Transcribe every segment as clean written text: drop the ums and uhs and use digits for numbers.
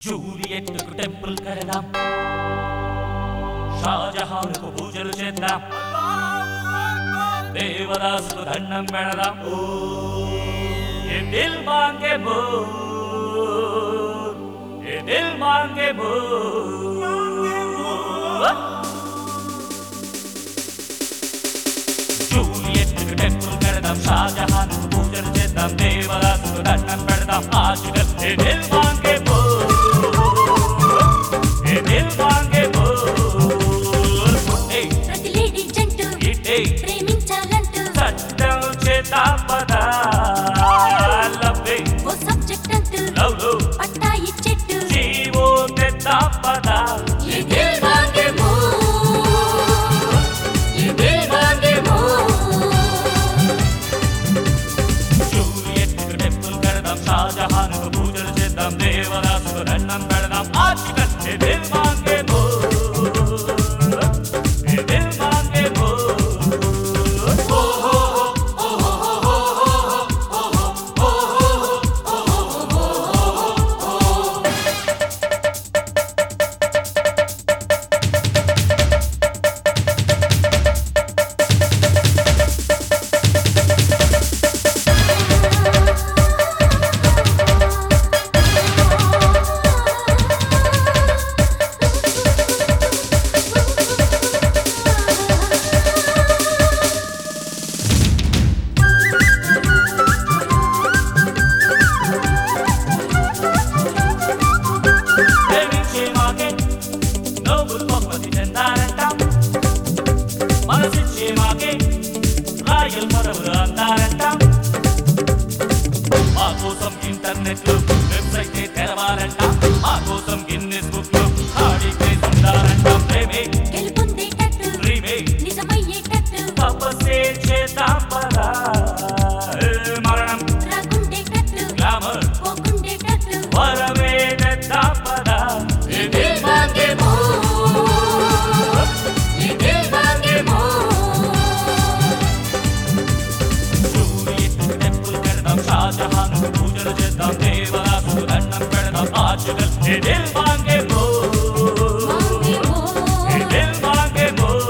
జూలియెట్కు temple కడదాం, షాజహాన్కు పూజలు చేద్దాం, దేవదాసుకు దండం పెడదాం. ఏ దిల్ మాంగే బోల్, ఏ దిల్ మాంగే బోల్. జూలియెట్కు టెంపుల్ కడదాం, షాజహాన్కు పూజలు చేద్దాం, దేవదాసుకు దండం పెడదాం. ఆశుగల్ ఏ దిల్ మాంగే బోల్, ఏ దిల్ మాంగే బోల్. ప్రతి లేడీ జంటు ప్రేమించాలంటూ చట్టం చేద్దాం పదా, లవ్వే ఓ సబ్జెక్ట్ అంటూ లవ్ పట్టా ఇచ్చెట్టు జీవో తెద్దాం పదా. ఏ దిల్ మాంగే బోల్, ఏ దిల్ మాంగే బోల్. జూలియెట్కు టెంపుల్ కడదాం, షాజహాన్కు పూజలు చేద్దాం, దేవదాసుకు దండం పెడదాం. ఆశుగల్ ఏ దిల్ మాంగే బోల్, ఏ దిల్ మాంగే బోల్. ప్రేమించే మాకే నోబుల్ బహుమతి చెందారంటాం, మనసిచ్చే మాకే రాయల్ పదవులు అందారంటాం. మా కోసం ఇంటర్నెట్ లో వెబ్సైట్ తెరవాలంటాం, మా కోసం గిన్నెస్ బుక్ లో ఆడి ప్లేస్ ఉండాలంటాం. ప్రేమే గెలుపొందేటట్టు డ్రీమే నిజమయ్యేటట్టు తపస్సే చేద్దాం పదా. మరణం రాకుండేటట్టు గ్లామర్ పోకుండేటట్టు వరమే తెద్దాం పదా. ఏ దిల్ మాంగే బోల్, ఏ దిల్ మాంగే బోల్. జూలియెట్కు టెంపుల్ కడదాం, షాజహాన్కు పూజలు చేద్దాం, దేవదాసుకు దండం పెడదాం. ఆశుగల్ ఏ దిల్ మాంగే బోల్, మాంగే బోల్. ఏ దిల్ మాంగే బోల్.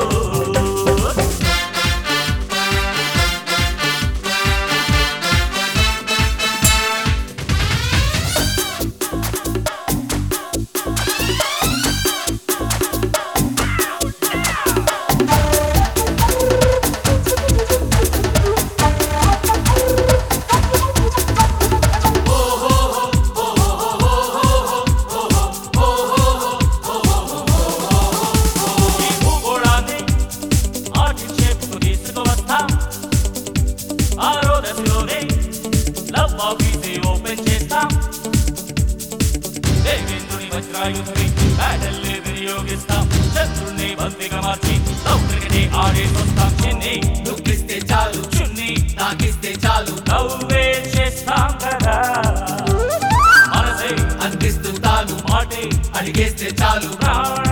ఈ భూగోళాన్ని ఆర్టిస్ట్ షేప్కు తీసుకువస్తాం, ఆరో దశలోనే లవ్ ఆఫీసే ఓపెన్ చేస్తాం. దేవేంద్రుని వజ్రాయుధుని బ్యాటల్లే వినియోగిస్తాం, శత్రుణ్ణి బందీగా మార్చి లవ్ క్రికెటే ఆడేసొస్తాం. చిన్ని నువ్విస్తే చాలు చున్ని నాకిస్తే చాలు నవ్వే చేస్తాం కదా, మనసే అందిస్తూ తాను మాటే అడిగేస్తే చాలు ప్రాణ